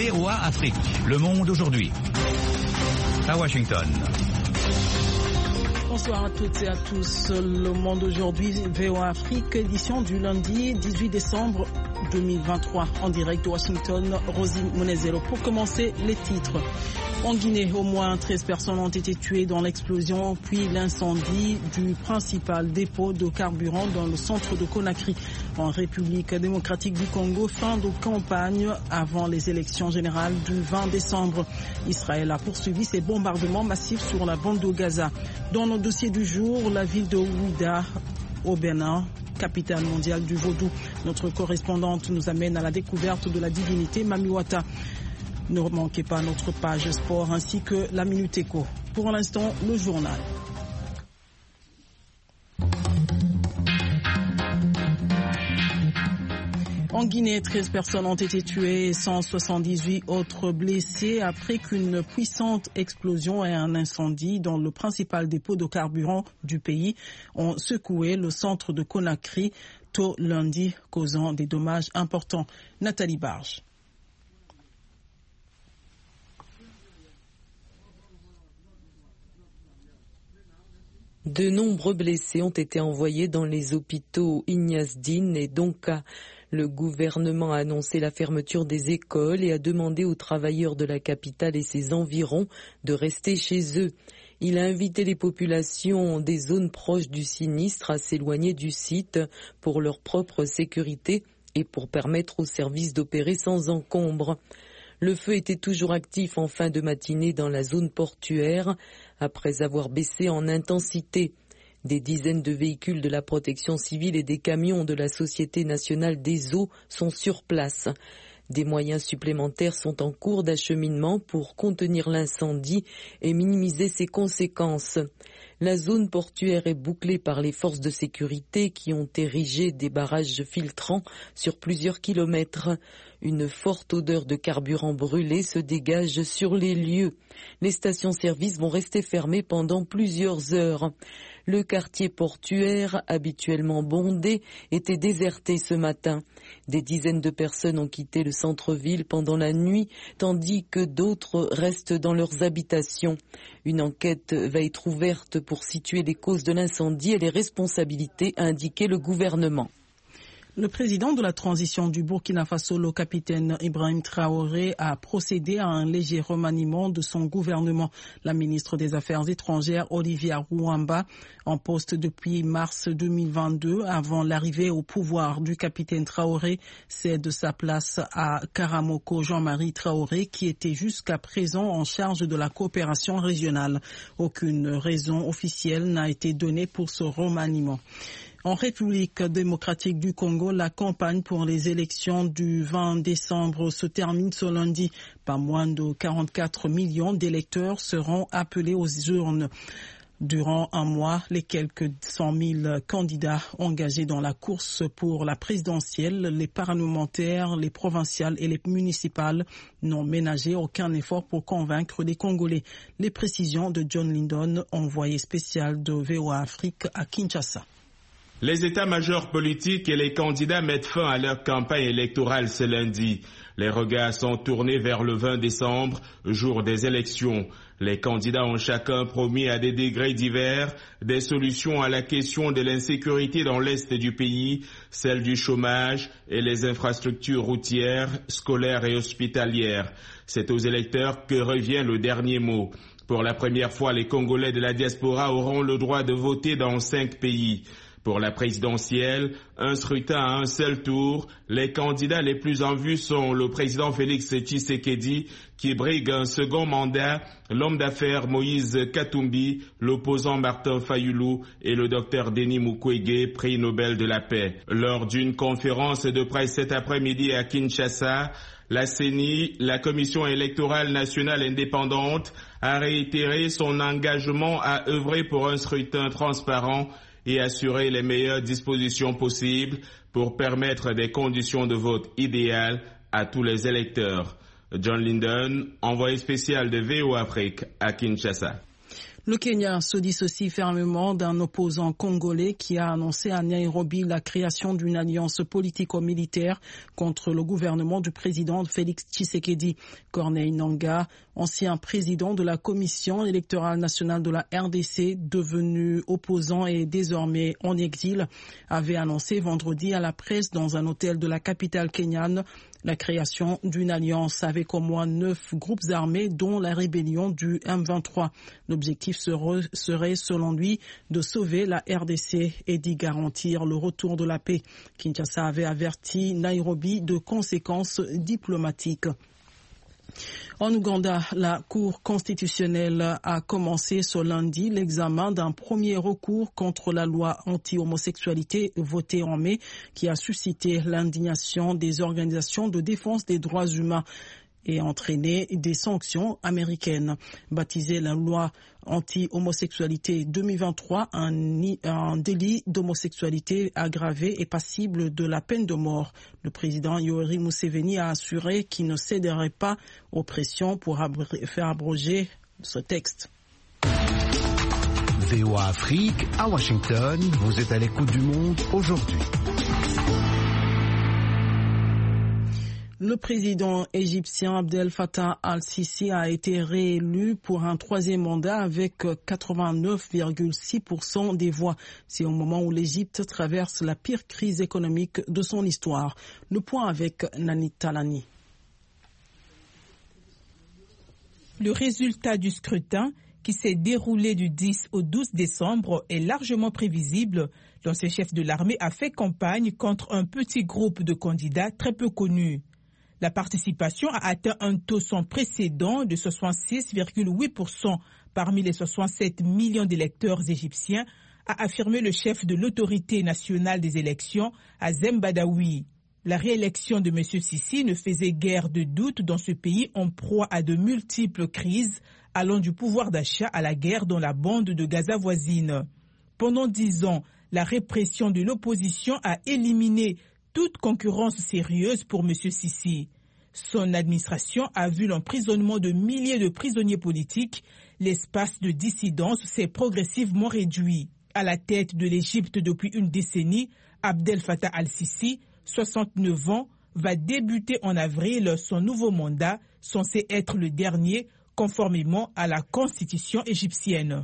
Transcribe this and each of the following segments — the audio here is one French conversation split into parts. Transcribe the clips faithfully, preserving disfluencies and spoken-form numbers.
V O A Afrique, Le Monde aujourd'hui. À Washington. Bonsoir à toutes et à tous. Le Monde aujourd'hui, V O A Afrique, édition du lundi dix-huit décembre deux mille vingt-trois. En direct de Washington, Rosine Monezero. Pour commencer, les titres. En Guinée, au moins treize personnes ont été tuées dans l'explosion puis l'incendie du principal dépôt de carburant dans le centre de Conakry. En République démocratique du Congo, fin de campagne avant les élections générales du vingt décembre. Israël a poursuivi ses bombardements massifs sur la bande de Gaza. Dans nos dossiers du jour, la ville de Ouidah au Bénin, capitale mondiale du vaudou. Notre correspondante nous amène à la découverte de la divinité Mamiwata. Ne manquez pas notre page sport ainsi que la Minute Éco. Pour l'instant, le journal. En Guinée, treize personnes ont été tuées et cent soixante-dix-huit autres blessées après qu'une puissante explosion et un incendie dans le principal dépôt de carburant du pays ont secoué le centre de Conakry tôt lundi, causant des dommages importants. Nathalie Barge. De nombreux blessés ont été envoyés dans les hôpitaux Ignace Dine et Donka. Le gouvernement a annoncé la fermeture des écoles et a demandé aux travailleurs de la capitale et ses environs de rester chez eux. Il a invité les populations des zones proches du sinistre à s'éloigner du site pour leur propre sécurité et pour permettre aux services d'opérer sans encombre. Le feu était toujours actif en fin de matinée dans la zone portuaire, après avoir baissé en intensité. Des dizaines de véhicules de la protection civile et des camions de la Société nationale des eaux sont sur place. Des moyens supplémentaires sont en cours d'acheminement pour contenir l'incendie et minimiser ses conséquences. La zone portuaire est bouclée par les forces de sécurité qui ont érigé des barrages filtrants sur plusieurs kilomètres. Une forte odeur de carburant brûlé se dégage sur les lieux. Les stations-service vont rester fermées pendant plusieurs heures. Le quartier portuaire, habituellement bondé, était déserté ce matin. Des dizaines de personnes ont quitté le centre-ville pendant la nuit, tandis que d'autres restent dans leurs habitations. Une enquête va être ouverte pour situer les causes de l'incendie et les responsabilités, a indiqué le gouvernement. Le président de la transition du Burkina Faso, le capitaine Ibrahim Traoré, a procédé à un léger remaniement de son gouvernement. La ministre des Affaires étrangères, Olivia Rouamba, en poste depuis mars deux mille vingt-deux, avant l'arrivée au pouvoir du capitaine Traoré, cède sa place à Karamoko Jean-Marie Traoré, qui était jusqu'à présent en charge de la coopération régionale. Aucune raison officielle n'a été donnée pour ce remaniement. En République démocratique du Congo, la campagne pour les élections du vingt décembre se termine ce lundi. Pas moins de quarante-quatre millions d'électeurs seront appelés aux urnes. Durant un mois, les quelques cent mille candidats engagés dans la course pour la présidentielle, les parlementaires, les provinciales et les municipales n'ont ménagé aucun effort pour convaincre les Congolais. Les précisions de John Lindon, envoyé spécial de V O A Afrique à Kinshasa. Les états-majors politiques et les candidats mettent fin à leur campagne électorale ce lundi. Les regards sont tournés vers le vingt décembre, jour des élections. Les candidats ont chacun promis à des degrés divers des solutions à la question de l'insécurité dans l'est du pays, celle du chômage et les infrastructures routières, scolaires et hospitalières. C'est aux électeurs que revient le dernier mot. Pour la première fois, les Congolais de la diaspora auront le droit de voter dans cinq pays. Pour la présidentielle, un scrutin à un seul tour, les candidats les plus en vue sont le président Félix Tshisekedi, qui brigue un second mandat, l'homme d'affaires Moïse Katumbi, l'opposant Martin Fayulu et le docteur Denis Mukwege, prix Nobel de la paix. Lors d'une conférence de presse cet après-midi à Kinshasa, la C E N I, la Commission électorale nationale indépendante, a réitéré son engagement à œuvrer pour un scrutin transparent et assurer les meilleures dispositions possibles pour permettre des conditions de vote idéales à tous les électeurs. John Lindon, envoyé spécial de V O A Afrique à Kinshasa. Le Kenya se dissocie fermement d'un opposant congolais qui a annoncé à Nairobi la création d'une alliance politico-militaire contre le gouvernement du président Félix Tshisekedi. Corneille Nangaa, ancien président de la Commission électorale nationale de la R D C, devenu opposant et désormais en exil, avait annoncé vendredi à la presse dans un hôtel de la capitale kenyane la création d'une alliance avec au moins neuf groupes armés, dont la rébellion du M vingt-trois. L'objectif serait, selon lui, de sauver la R D C et d'y garantir le retour de la paix. Kinshasa avait averti Nairobi de conséquences diplomatiques. En Ouganda, la Cour constitutionnelle a commencé ce lundi l'examen d'un premier recours contre la loi anti-homosexualité votée en mai qui a suscité l'indignation des organisations de défense des droits humains et entraîné des sanctions américaines. Baptisée la loi anti-homosexualité deux mille vingt-trois, un, un délit d'homosexualité aggravé est passible de la peine de mort. Le président Yoweri Museveni a assuré qu'il ne céderait pas aux pressions pour abr- faire abroger ce texte. V O A Afrique, à Washington, vous êtes à l'écoute du monde aujourd'hui. Le président égyptien Abdel Fattah al-Sisi a été réélu pour un troisième mandat avec quatre-vingt-neuf virgule six pour cent des voix. C'est au moment où l'Égypte traverse la pire crise économique de son histoire. Le point avec Nani Talani. Le résultat du scrutin, qui s'est déroulé du dix au douze décembre, est largement prévisible. L'ancien chef de l'armée a fait campagne contre un petit groupe de candidats très peu connus. La participation a atteint un taux sans précédent de soixante-six virgule huit pour cent parmi les soixante-sept millions d'électeurs égyptiens, a affirmé le chef de l'autorité nationale des élections, Azem Badawi. La réélection de M. Sisi ne faisait guère de doute dans ce pays en proie à de multiples crises, allant du pouvoir d'achat à la guerre dans la bande de Gaza voisine. Pendant dix ans, la répression de l'opposition a éliminé toute concurrence sérieuse pour M. Sisi. Son administration a vu l'emprisonnement de milliers de prisonniers politiques. L'espace de dissidence s'est progressivement réduit. À la tête de l'Égypte depuis une décennie, Abdel Fattah al-Sisi, soixante-neuf ans, va débuter en avril son nouveau mandat, censé être le dernier, conformément à la constitution égyptienne.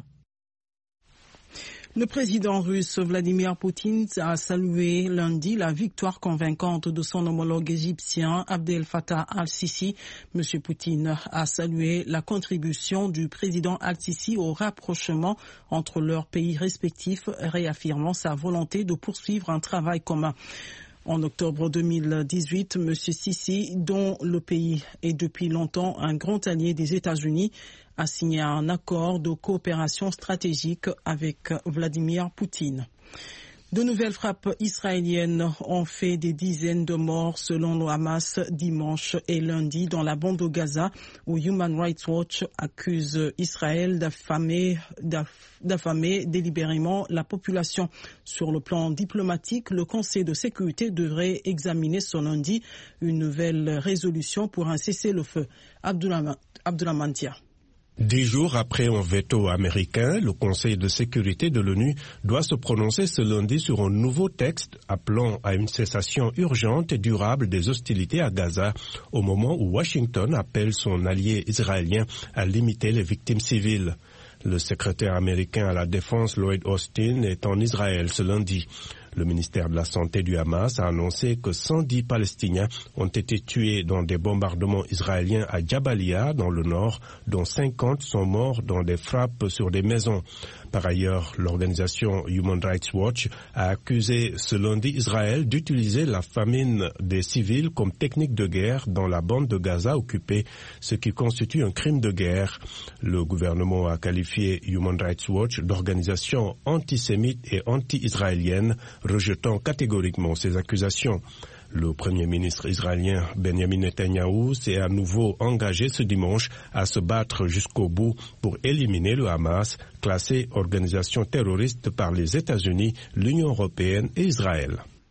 Le président russe Vladimir Poutine a salué lundi la victoire convaincante de son homologue égyptien Abdel Fattah al-Sisi. Monsieur Poutine a salué la contribution du président al-Sisi au rapprochement entre leurs pays respectifs, réaffirmant sa volonté de poursuivre un travail commun. En octobre deux mille dix-huit, M. Sisi, dont le pays est depuis longtemps un grand allié des États-Unis, a signé un accord de coopération stratégique avec Vladimir Poutine. De nouvelles frappes israéliennes ont fait des dizaines de morts selon le Hamas dimanche et lundi dans la bande de Gaza, où Human Rights Watch accuse Israël d'affamer, d'affamer délibérément la population. Sur le plan diplomatique, le Conseil de sécurité devrait examiner ce lundi une nouvelle résolution pour un cessez-le-feu. Abdourahmane Dia. Dix jours après un veto américain, le Conseil de sécurité de l'ONU doit se prononcer ce lundi sur un nouveau texte appelant à une cessation urgente et durable des hostilités à Gaza, au moment où Washington appelle son allié israélien à limiter les victimes civiles. Le secrétaire américain à la Défense, Lloyd Austin, est en Israël ce lundi. Le ministère de la Santé du Hamas a annoncé que cent dix Palestiniens ont été tués dans des bombardements israéliens à Jabalia, dans le nord, dont cinquante sont morts dans des frappes sur des maisons. Par ailleurs, l'organisation Human Rights Watch a accusé ce lundi Israël d'utiliser la famine des civils comme technique de guerre dans la bande de Gaza occupée, ce qui constitue un crime de guerre. Le gouvernement a qualifié Human Rights Watch d'organisation antisémite et anti-israélienne, rejetant catégoriquement ces accusations. Le Premier ministre israélien Benjamin Netanyahou s'est à nouveau engagé ce dimanche à se battre jusqu'au bout pour éliminer le Hamas, classé organisation terroriste par les États-Unis, l'Union européenne et Israël.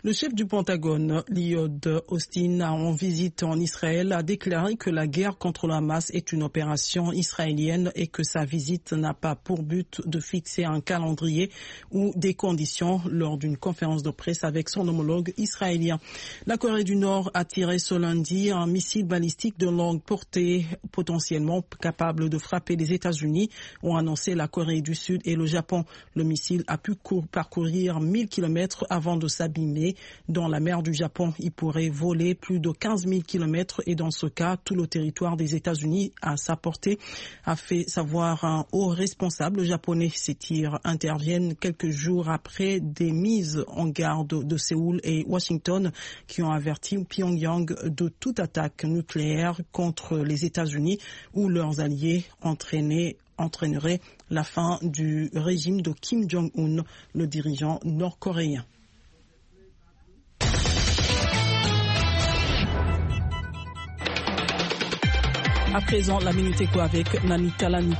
Le chef du Pentagone, Lloyd Austin, en visite en Israël, a déclaré que la guerre contre le Hamas est une opération israélienne et que sa visite n'a pas pour but de fixer un calendrier ou des conditions lors d'une conférence de presse avec son homologue israélien. La Corée du Nord a tiré ce lundi un missile balistique de longue portée potentiellement capable de frapper les États-Unis, ont annoncé la Corée du Sud et le Japon. Le missile a pu parcourir mille kilomètres avant de s'abîmer dans la mer du Japon. Il pourrait voler plus de quinze mille kilomètres et dans ce cas, tout le territoire des États-Unis à sa portée, a fait savoir un haut responsable japonais. Ces tirs interviennent quelques jours après des mises en garde de Séoul et Washington qui ont averti Pyongyang de toute attaque nucléaire contre les États-Unis ou leurs alliés entraînés entraînerait la fin du régime de Kim Jong-un, le dirigeant nord-coréen. À présent, la Minute Éco avec Nani Talani.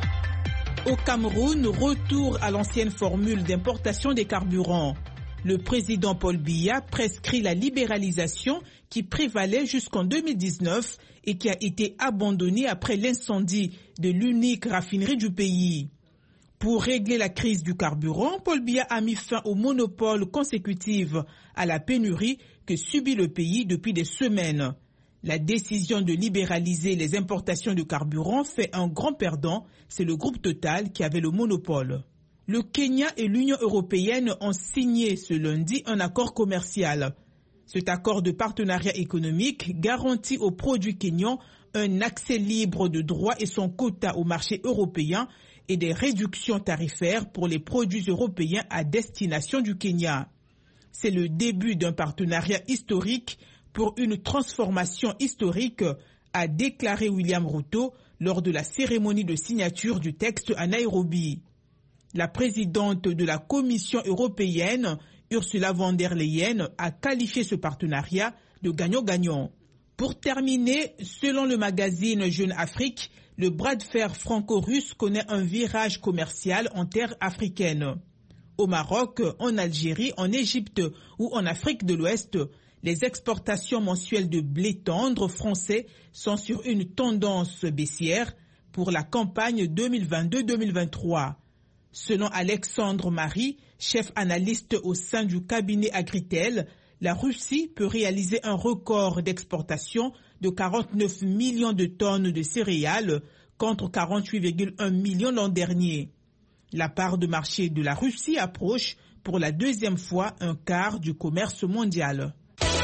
Au Cameroun, retour à l'ancienne formule d'importation des carburants. Le président Paul Biya prescrit la libéralisation qui prévalait jusqu'en deux mille dix-neuf et qui a été abandonnée après l'incendie de l'unique raffinerie du pays. Pour régler la crise du carburant, Paul Biya a mis fin au monopole consécutif à la pénurie que subit le pays depuis des semaines. La décision de libéraliser les importations de carburant fait un grand perdant, c'est le groupe Total qui avait le monopole. Le Kenya et l'Union européenne ont signé ce lundi un accord commercial. Cet accord de partenariat économique garantit aux produits kenyans un accès libre de droits et son quota au marché européen et des réductions tarifaires pour les produits européens à destination du Kenya. C'est le début d'un partenariat historique pour une transformation historique, a déclaré William Ruto lors de la cérémonie de signature du texte à Nairobi. La présidente de la Commission européenne, Ursula von der Leyen, a qualifié ce partenariat de gagnant-gagnant. Pour terminer, selon le magazine Jeune Afrique, le bras de fer franco-russe connaît un virage commercial en terre africaine. Au Maroc, en Algérie, en Égypte ou en Afrique de l'Ouest, les exportations mensuelles de blé tendre français sont sur une tendance baissière pour la campagne deux mille vingt-deux deux mille vingt-trois. Selon Alexandre Marie, chef analyste au sein du cabinet Agritel, la Russie peut réaliser un record d'exportation de quarante-neuf millions de tonnes de céréales contre quarante-huit virgule un millions l'an dernier. La part de marché de la Russie approche pour la deuxième fois un quart du commerce mondial.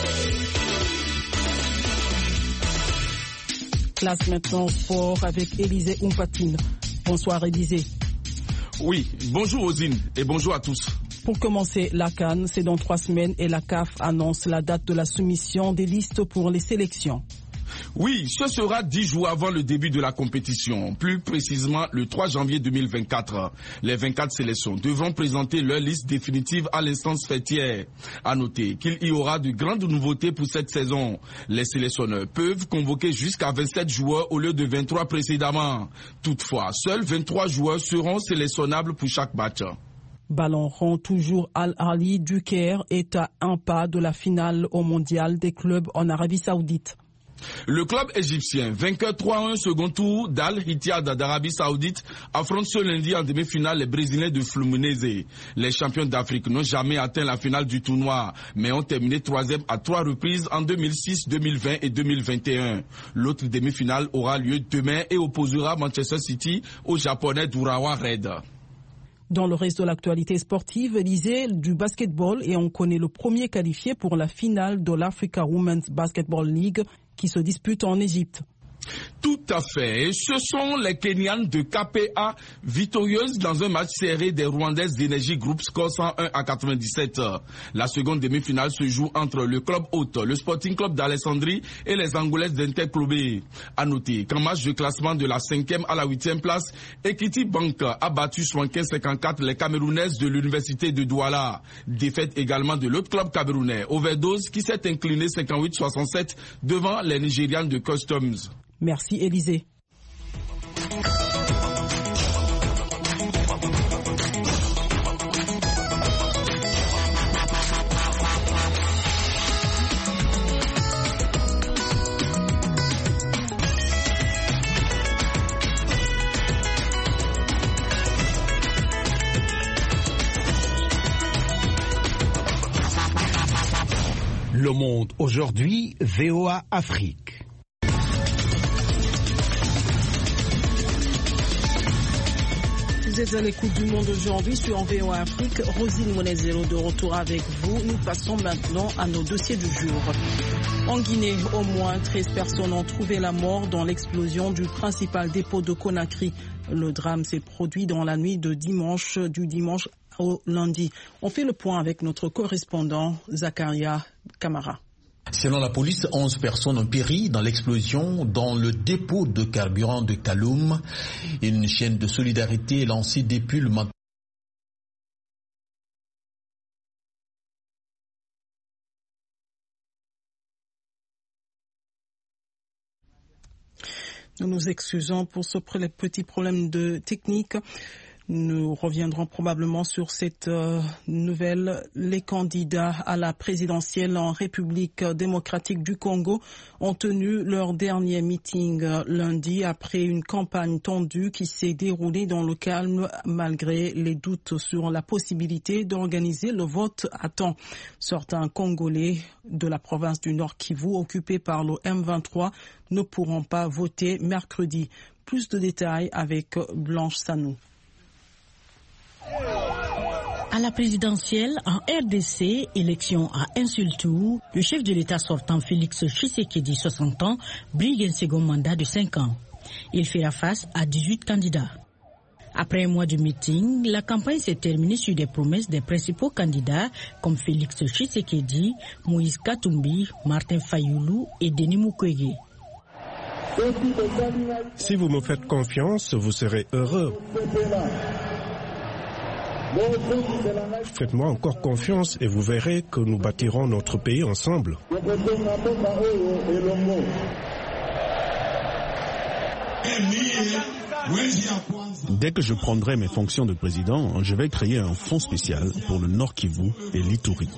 Classe maintenant sport avec Élisée Oumpatine. Bonsoir Élisée. Oui, bonjour Osine et bonjour à tous. Pour commencer, la CAN, c'est dans trois semaines et la C A F annonce la date de la soumission des listes pour les sélections. Oui, ce sera dix jours avant le début de la compétition, plus précisément le trois janvier deux mille vingt-quatre. Les vingt-quatre sélections devront présenter leur liste définitive à l'instance fêtière. À noter qu'il y aura de grandes nouveautés pour cette saison. Les sélectionneurs peuvent convoquer jusqu'à vingt-sept joueurs au lieu de vingt-trois précédemment. Toutefois, seuls vingt-trois joueurs seront sélectionnables pour chaque match. Ballon rond, toujours Al-Ali du Caire est à un pas de la finale au mondial des clubs en Arabie Saoudite. Le club égyptien, vainqueur trois à un second tour d'Al-Ittihad d'Arabie Saoudite, affronte ce lundi en demi-finale les Brésiliens de Fluminense. Les champions d'Afrique n'ont jamais atteint la finale du tournoi, mais ont terminé troisième à trois reprises en deux mille six, deux mille vingt et deux mille vingt et un. L'autre demi-finale aura lieu demain et opposera Manchester City au Japonais d'Urawa Red. Dans le reste de l'actualité sportive, Élisée, du basketball, et on connaît le premier qualifié pour la finale de l'Africa Women's Basketball League qui se dispute en Égypte. Tout à fait. Ce sont les Kenyanes de K P A victorieuses dans un match serré des Rwandaises d'Energy Group score cent un à quatre-vingt-dix-sept. La seconde demi-finale se joue entre le club hôte, le Sporting Club d'Alexandrie et les Angolaises d'Interclubé. À noter qu'en match de classement de la cinquième à la huitième place, Equity Bank a battu soixante-quinze à cinquante-quatre les Camerounaises de l'Université de Douala. Défaite également de l'autre club camerounais, Overdose, qui s'est incliné cinquante-huit à soixante-sept devant les Nigérianes de Customs. Merci Élisée. Le Monde aujourd'hui, V O A Afrique. Vous êtes à l'écoute du Monde aujourd'hui sur V O A Afrique. Rosine Monezero de retour avec vous. Nous passons maintenant à nos dossiers du jour. En Guinée, au moins treize personnes ont trouvé la mort dans l'explosion du principal dépôt de Conakry. Le drame s'est produit dans la nuit de dimanche, du dimanche au lundi. On fait le point avec notre correspondant Zakaria Kamara. Selon la police, onze personnes ont péri dans l'explosion dans le dépôt de carburant de Kaloum. Une chaîne de solidarité est lancée depuis le matin. Nous nous excusons pour ce petit problème de technique. Nous reviendrons probablement sur cette euh, nouvelle. Les candidats à la présidentielle en République démocratique du Congo ont tenu leur dernier meeting euh, lundi après une campagne tendue qui s'est déroulée dans le calme malgré les doutes sur la possibilité d'organiser le vote à temps. Certains Congolais de la province du Nord Kivu occupés par le M vingt-trois ne pourront pas voter mercredi. Plus de détails avec Blanche Sanou. À la présidentielle, en R D C, élection à un seul tour, le chef de l'État sortant Félix Tshisekedi, soixante ans, brigue un second mandat de cinq ans. Il fera face à dix-huit candidats. Après un mois de meeting, la campagne s'est terminée sur des promesses des principaux candidats comme Félix Tshisekedi, Moïse Katumbi, Martin Fayoulou et Denis Mukwege. Si vous me faites confiance, vous serez heureux. Faites-moi encore confiance et vous verrez que nous bâtirons notre pays ensemble. Dès que je prendrai mes fonctions de président, je vais créer un fonds spécial pour le Nord Kivu et l'Ituri.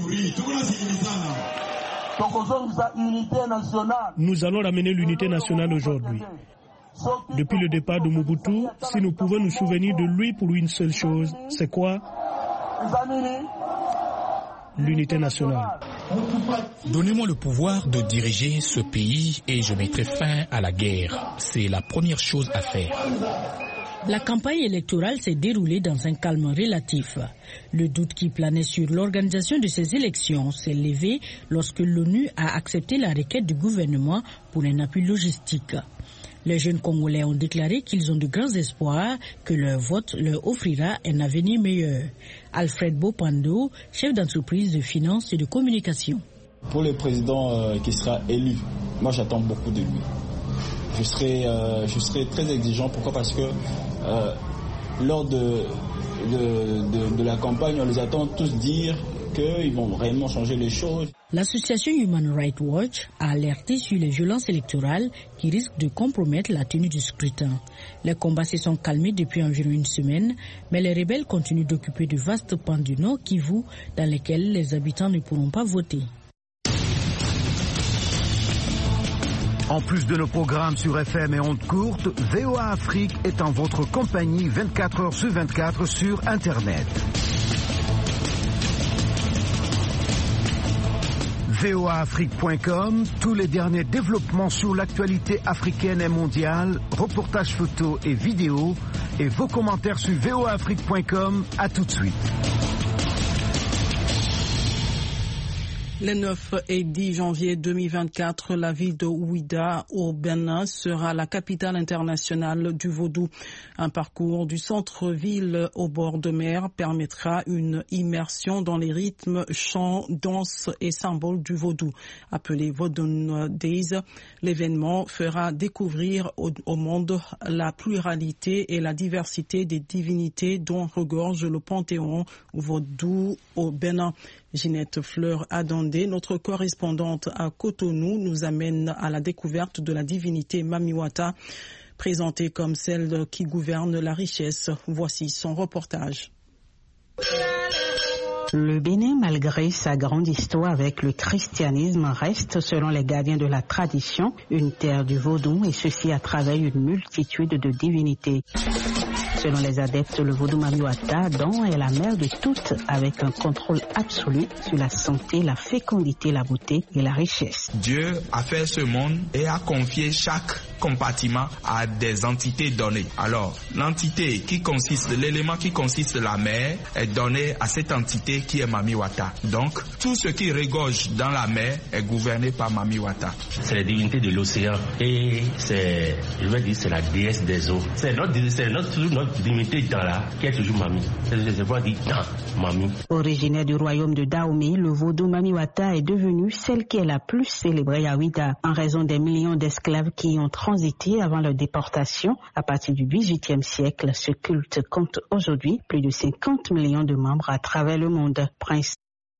Nous allons ramener l'unité nationale aujourd'hui. Depuis le départ de Mobutu, si nous pouvons nous souvenir de lui pour une seule chose, c'est quoi? L'unité nationale. Donnez-moi le pouvoir de diriger ce pays et je mettrai fin à la guerre. C'est la première chose à faire. La campagne électorale s'est déroulée dans un calme relatif. Le doute qui planait sur l'organisation de ces élections s'est levé lorsque l'ONU a accepté la requête du gouvernement pour un appui logistique. Les jeunes Congolais ont déclaré qu'ils ont de grands espoirs que leur vote leur offrira un avenir meilleur. Alfred Bopando, chef d'entreprise de finance et de communication. Pour le président euh, qui sera élu, moi j'attends beaucoup de lui. Je serai, euh, je serai très exigeant. Pourquoi? Parce que euh, lors de, de, de, de la campagne, on les attend tous dire qu'ils vont réellement changer les choses. L'association Human Rights Watch a alerté sur les violences électorales qui risquent de compromettre la tenue du scrutin. Les combats se sont calmés depuis environ une semaine, mais les rebelles continuent d'occuper de vastes pans du Nord Kivu dans lesquels les habitants ne pourront pas voter. En plus de nos programmes sur F M et ondes courtes, V O A Afrique est en votre compagnie vingt-quatre heures sur vingt-quatre sur Internet. V O A Afrique point com, tous les derniers développements sur l'actualité africaine et mondiale, reportages photos et vidéos, et vos commentaires sur V O A Afrique point com. À tout de suite. Les neuf et dix janvier deux mille vingt-quatre, la ville de Ouidah au Bénin sera la capitale internationale du vaudou. Un parcours du centre-ville au bord de mer permettra une immersion dans les rythmes, chants, danses et symboles du vaudou. Appelé Vodun Days, l'événement fera découvrir au, au monde la pluralité et la diversité des divinités dont regorge le panthéon vaudou au Bénin. Ginette Fleur Adandé, notre correspondante à Cotonou, nous amène à la découverte de la divinité Mamiwata, présentée comme celle qui gouverne la richesse. Voici son reportage. Le Bénin, malgré sa grande histoire avec le christianisme, reste, selon les gardiens de la tradition, une terre du vaudou, et ceci à travers une multitude de divinités. Selon les adeptes, le vaudou Mami Wata, dont est la mère de toutes, avec un contrôle absolu sur la santé, la fécondité, la beauté et la richesse. Dieu a fait ce monde et a confié chaque compartiment à des entités données. Alors, l'entité qui consiste, l'élément qui consiste de la mer est donné à cette entité qui est Mami Wata. Donc, tout ce qui regorge dans la mer est gouverné par Mami Wata. C'est la divinité de l'océan et c'est, je vais dire, c'est la déesse des eaux. C'est notre, c'est notre, notre divinité dans là qui est toujours Mami. Je vais dire dans Mami. Originaire du royaume de Dahomey, le vaudou Mami Wata est devenu celle qui est la plus célébrée à Ouidah en raison des millions d'esclaves qui y ont transité avant leur déportation. À partir du dix-huitième siècle, ce culte compte aujourd'hui plus de cinquante millions de membres à travers le monde. Prince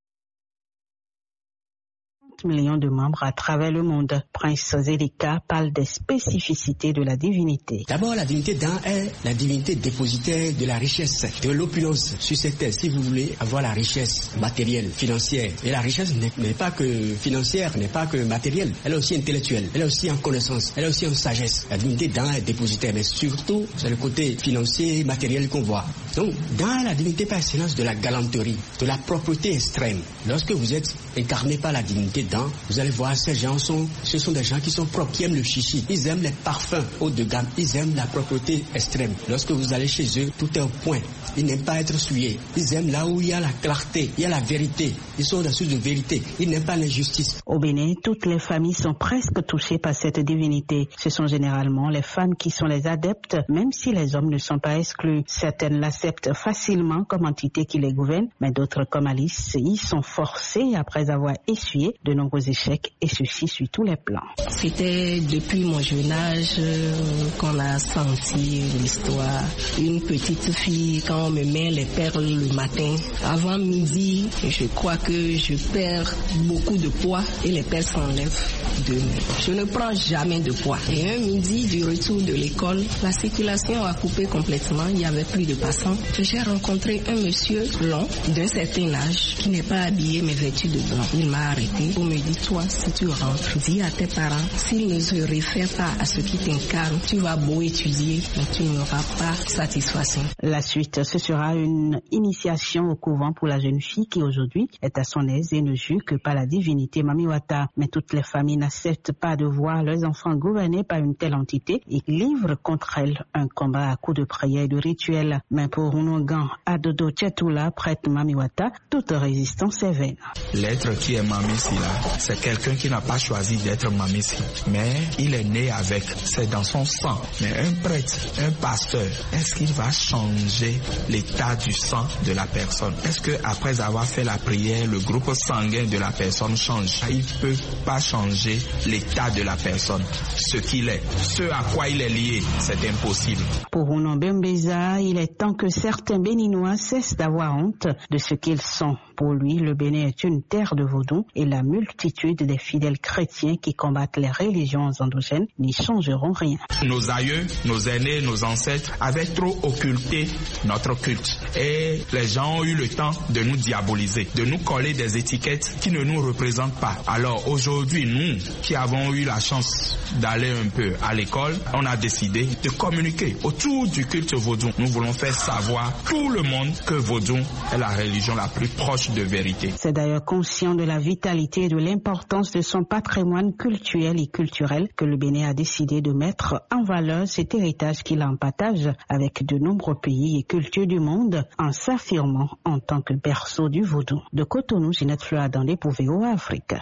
millions de membres à travers le monde. Prince Zelika parle des spécificités de la divinité. D'abord, la divinité d'An est la divinité dépositaire de la richesse, de l'opulence sur cette terre. Si vous voulez avoir la richesse matérielle, financière, et la richesse n'est pas que financière, n'est pas que matérielle, elle est aussi intellectuelle, elle est aussi en connaissance, elle est aussi en sagesse. La divinité d'An est dépositaire, mais surtout, c'est le côté financier et matériel qu'on voit. Donc, dans la divinité par excellence de la galanterie, de la propreté extrême, lorsque vous êtes incarné par la divinité d'An, vous allez voir, ces gens sont, ce sont des gens qui sont propres, qui aiment le chichi. Ils aiment les parfums haut de gamme, ils aiment la propreté extrême. Lorsque vous allez chez eux, tout est au point. Ils n'aiment pas être souillés. Ils aiment là où il y a la clarté, il y a la vérité. Ils sont dans de vérité. Ils n'aiment pas l'injustice. Au Bénin, toutes les familles sont presque touchées par cette divinité. Ce sont généralement les femmes qui sont les adeptes, même si les hommes ne sont pas exclus. Certaines l'acceptent facilement comme entité qui les gouverne, mais d'autres, comme Alice, y sont forcées après avoir essuyé de nombreux échecs, et ceci sur tous les plans. C'était depuis mon jeune âge euh, qu'on a senti l'histoire. Une petite fille, quand on me met les perles le matin, avant midi, je crois que je perds beaucoup de poids et les perles s'enlèvent de moi. Je ne prends jamais de poids. Et un midi du retour de l'école, la circulation a coupé complètement, il n'y avait plus de passants. J'ai rencontré un monsieur long d'un certain âge qui n'est pas habillé mais vêtu de blanc. Il m'a arrêté pour me dire, toi, si tu rentres, dis à tes parents, s'ils ne se réfèrent pas à ce qui t'incarne, tu vas beau étudier, mais tu n'auras pas satisfaction. La suite, ce sera une initiation au couvent pour la jeune fille qui aujourd'hui est à son aise et ne jure que par la divinité Mami Wata. Mais toutes les familles n'acceptent pas de voir leurs enfants gouvernés par une telle entité et livrent contre elle un combat à coups de prière et de rituels. Mais pour Unogan Adodo Tchetula, prêtre Mami Wata, toute résistance est vaine. L'être qui est Mamisi là, c'est quelqu'un qui n'a pas choisi d'être Mamisi, mais il est né avec, c'est dans son sang. Mais un prêtre, un pasteur, est-ce qu'il va changer l'état du sang de la personne? Est-ce que après avoir fait la prière, le groupe sanguin de la personne change? Il ne peut pas changer l'état de la personne, ce qu'il est, ce à quoi il est lié, c'est impossible. Pour Uno Bembeza, il est temps que certains Béninois cessent d'avoir honte de ce qu'ils sont. Pour lui, le Bénin est une terre de vaudou et la multitude des fidèles chrétiens qui combattent les religions endogènes n'y changeront rien. Nos aïeux, nos aînés, nos ancêtres avaient trop occulté notre culte et les gens ont eu le temps de nous diaboliser, de nous coller des étiquettes qui ne nous représentent pas. Alors aujourd'hui, nous qui avons eu la chance d'aller un peu à l'école, on a décidé de communiquer autour du culte vaudou. Nous voulons faire savoir tout le monde que vaudou est la religion la plus proche de vérité. C'est d'ailleurs conscient de la vitalité et de l'importance de son patrimoine culturel et culturel que le Bénin a décidé de mettre en valeur cet héritage qu'il en partage avec de nombreux pays et cultures du monde en s'affirmant en tant que berceau du vaudou. De Cotonou, Ginette Fleur Adandé pour V O A Afrique.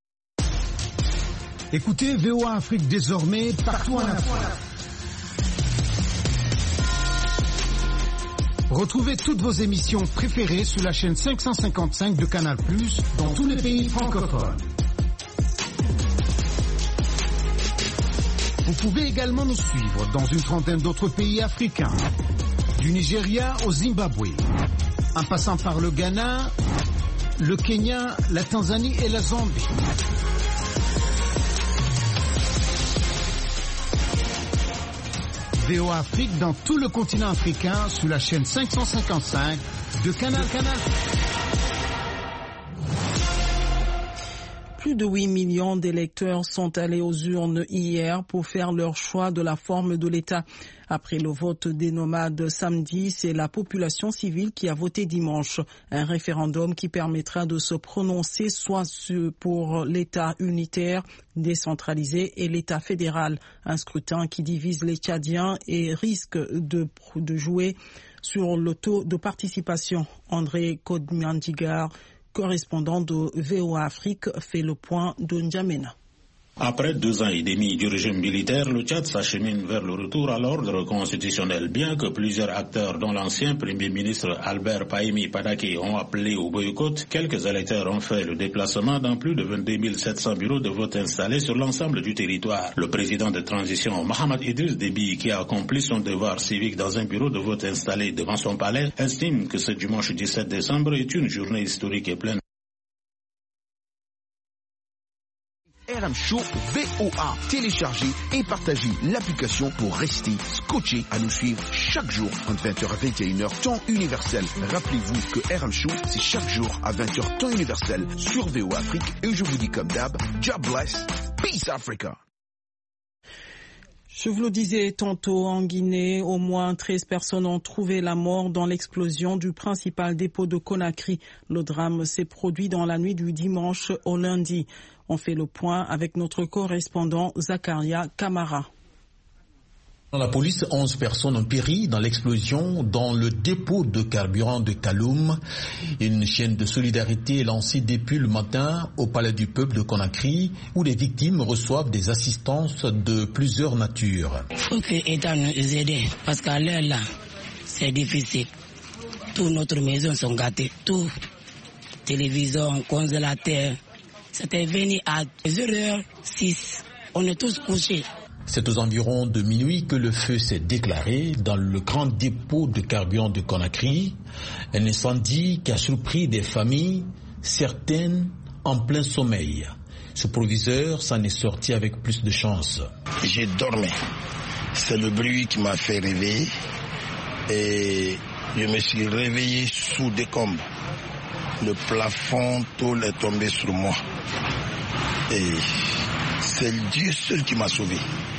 Écoutez V O A Afrique désormais partout en Afrique. Retrouvez toutes vos émissions préférées sur la chaîne cinq cent cinquante-cinq de Canal plus, dans tous les pays francophones. Vous pouvez également nous suivre dans une trentaine d'autres pays africains, du Nigeria au Zimbabwe, en passant par le Ghana, le Kenya, la Tanzanie et la Zambie. V O A Afrique dans tout le continent africain sur la chaîne cinq cent cinquante-cinq de Canal Canal. Plus de huit millions d'électeurs sont allés aux urnes hier pour faire leur choix de la forme de l'État. Après le vote des nomades samedi, c'est la population civile qui a voté dimanche. Un référendum qui permettra de se prononcer soit pour l'État unitaire, décentralisé et l'État fédéral. Un scrutin qui divise les Tchadiens et risque de, de jouer sur le taux de participation. André Kodmiandigar, correspondant de V O A Afrique, fait le point de N'Djamena. Après deux ans et demi du régime militaire, le Tchad s'achemine vers le retour à l'ordre constitutionnel. Bien que plusieurs acteurs, dont l'ancien Premier ministre Albert Pahimi Padaki, ont appelé au boycott, quelques électeurs ont fait le déplacement dans plus de vingt-deux mille sept cents bureaux de vote installés sur l'ensemble du territoire. Le président de transition, Mohamed Idriss Déby, qui a accompli son devoir civique dans un bureau de vote installé devant son palais, estime que ce dimanche dix-sept décembre est une journée historique et pleine. R M Show V O A. Téléchargez et partagez l'application pour rester scotché à nous suivre chaque jour entre vingt heures à vingt et une heures temps universel. Rappelez-vous que R M Show, c'est chaque jour à vingt heures temps universel sur V O A Afrique. Et je vous dis comme d'hab, God bless, peace Africa. Je vous le disais tantôt, en Guinée, au moins treize personnes ont trouvé la mort dans l'explosion du principal dépôt de Conakry. Le drame s'est produit dans la nuit du dimanche au lundi. On fait le point avec notre correspondant Zakaria Kamara. Dans la police, onze personnes ont péri dans l'explosion dans le dépôt de carburant de Kaloum. Une chaîne de solidarité est lancée depuis le matin au Palais du Peuple de Conakry, où les victimes reçoivent des assistances de plusieurs natures. Il faut que l'État nous aide, parce qu'à l'heure là, c'est difficile. Toutes notre maisons sont gâtées, tout. Télévision, congélateur. C'était venu à zéro heure six. On est tous couchés. C'est aux environs de minuit que le feu s'est déclaré dans le grand dépôt de carburant de Conakry. Un incendie qui a surpris des familles, certaines en plein sommeil. Ce proviseur s'en est sorti avec plus de chance. J'ai dormi. C'est le bruit qui m'a fait réveiller. Et je me suis réveillé sous des combes. Le plafond, tout est tombé sur moi. Et c'est Dieu seul qui m'a sauvé.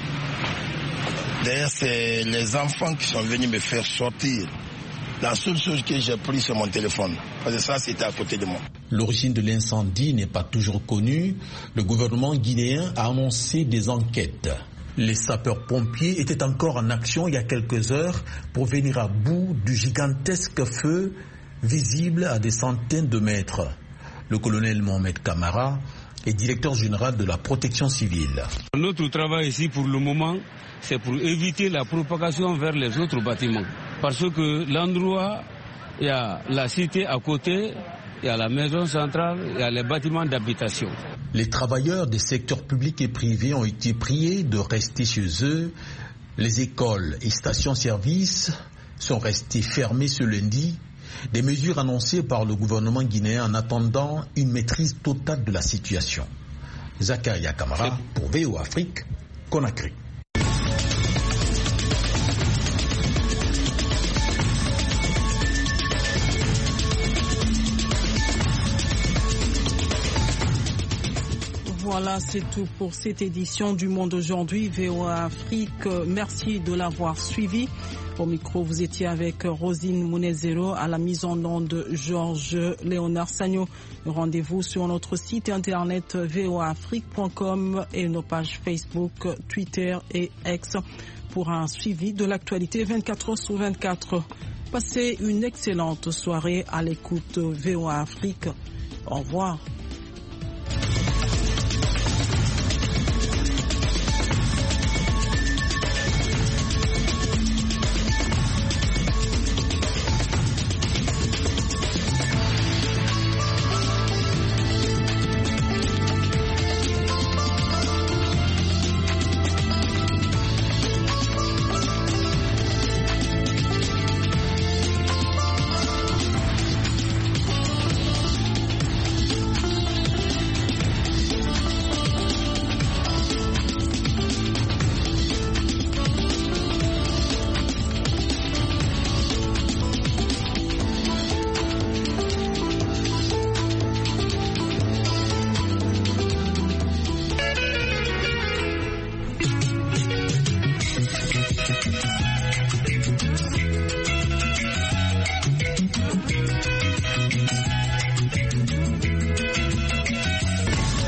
D'ailleurs, c'est les enfants qui sont venus me faire sortir. La seule chose que j'ai pris, c'est mon téléphone. Parce que ça, c'était à côté de moi. L'origine de l'incendie n'est pas toujours connue. Le gouvernement guinéen a annoncé des enquêtes. Les sapeurs-pompiers étaient encore en action il y a quelques heures pour venir à bout du gigantesque feu visible à des centaines de mètres. Le colonel Mohamed Kamara est directeur général de la protection civile. Notre travail ici pour le moment, c'est pour éviter la propagation vers les autres bâtiments. Parce que l'endroit, il y a la cité à côté, il y a la maison centrale, il y a les bâtiments d'habitation. Les travailleurs des secteurs publics et privés ont été priés de rester chez eux. Les écoles et stations-service sont restées fermées ce lundi. Des mesures annoncées par le gouvernement guinéen en attendant une maîtrise totale de la situation. Zakaria Kamara pour V O Afrique, Conakry. Voilà, c'est tout pour cette édition du Monde aujourd'hui, V O A Afrique. Merci de l'avoir suivi. Au micro, vous étiez avec Rosine Mounezero, à la mise en onde Georges Léonard Sagno. Rendez-vous sur notre site internet v o a afrique point com et nos pages Facebook, Twitter et X pour un suivi de l'actualité vingt-quatre heures sur vingt-quatre. Passez une excellente soirée à l'écoute V O A Afrique. Au revoir.